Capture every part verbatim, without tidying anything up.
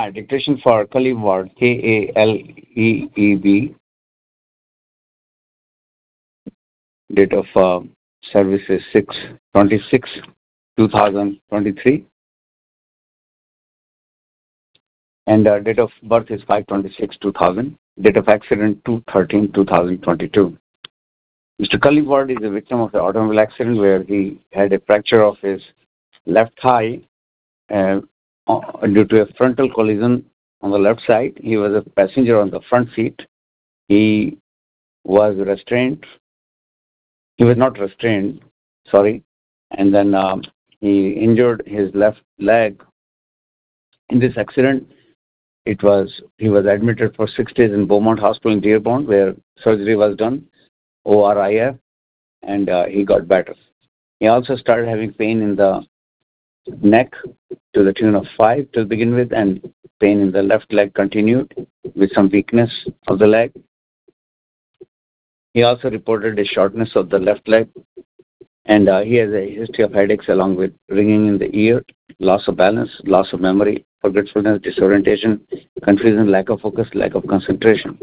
Uh, dictation for Kaleeb Ward, K A L E E B. Date of uh, service is six twenty-six two thousand twenty-three. And uh, date of birth is five twenty-six two thousand. Date of accident two thirteen two thousand twenty-two. Mister Kaleeb Ward is a victim of an automobile accident where he had a fracture of his left thigh uh, due to a frontal collision on the left side. He was a passenger on the front seat. He was restrained. He was not restrained, sorry. And then um, he injured his left leg. In this accident, it was he was admitted for six days in Beaumont Hospital in Dearborn, where surgery was done, O R I F, and uh, he got better. He also started having pain in the neck to the tune of five to begin with, and pain in the left leg continued with some weakness of the leg. He also reported a shortness of the left leg, and uh, he has a history of headaches along with ringing in the ear, loss of balance, loss of memory, forgetfulness, disorientation, confusion, lack of focus, lack of concentration.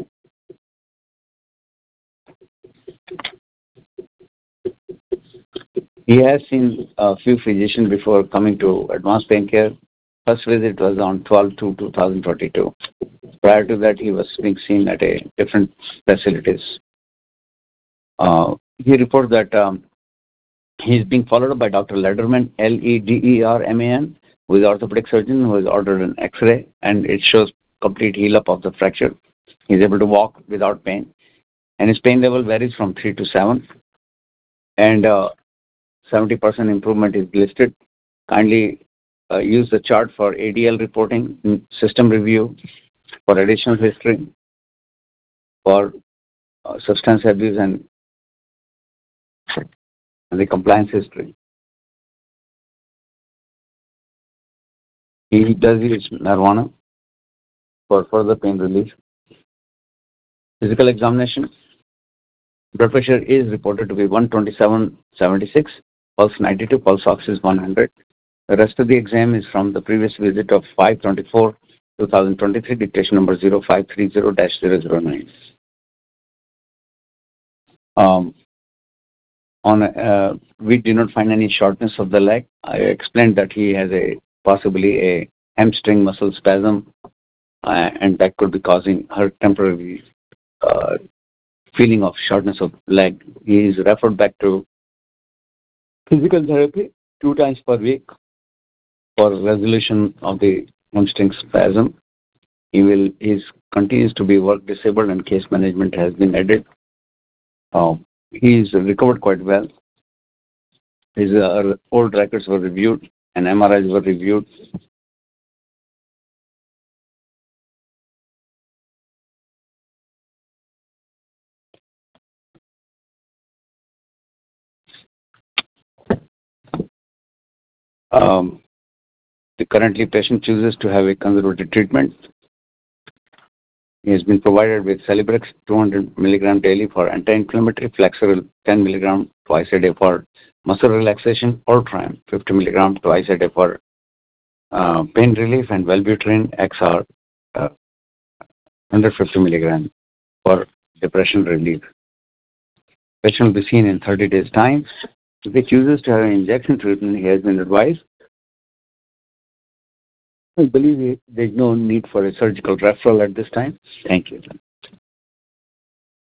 He has seen a few physicians before coming to Advanced Pain Care. First visit was on twelve two two thousand twenty-two. Prior to that, he was being seen at a different facilities. Uh, he reports that um, he is being followed up by Doctor Lederman, L E D E R M A N, who is orthopedic surgeon, who has ordered an X-ray, and it shows complete heal-up of the fracture. He is able to walk without pain, and his pain level varies from three to seven, and uh, seventy percent improvement is listed. Kindly uh, use the chart for A D L reporting, system review, for additional history, for uh, substance abuse, and the compliance history. He does use Nirvana for further pain relief. Physical examination. Blood pressure is reported to be one twenty-seven seventy-six, pulse ninety-two, pulse ox is one hundred. The rest of the exam is from the previous visit of five twenty-four two thousand twenty-three, dictation number zero five three zero dash zero zero nine. Um, on uh, we did not find any shortness of the leg. I explained that he has a possibly a hamstring muscle spasm, uh, and that could be causing her temporary uh, feeling of shortness of leg. He is referred back to physical therapy two times per week for resolution of the hamstring spasm. He will is continues to be work disabled, and case management has been added. Uh, he is recovered quite well. His uh, old records were reviewed and M R Is were reviewed. Um, the currently patient chooses to have a conservative treatment. He has been provided with Celebrex two hundred milligram daily for anti-inflammatory, Flexeril ten milligram twice a day for muscle relaxation, Ultram fifty milligram twice a day for uh, pain relief, and Wellbutrin X R uh, one hundred fifty milligram for depression relief. Patient will be seen in thirty days' time. If he chooses to have an injection treatment, he has been advised. I believe there is no need for a surgical referral at this time. Thank you.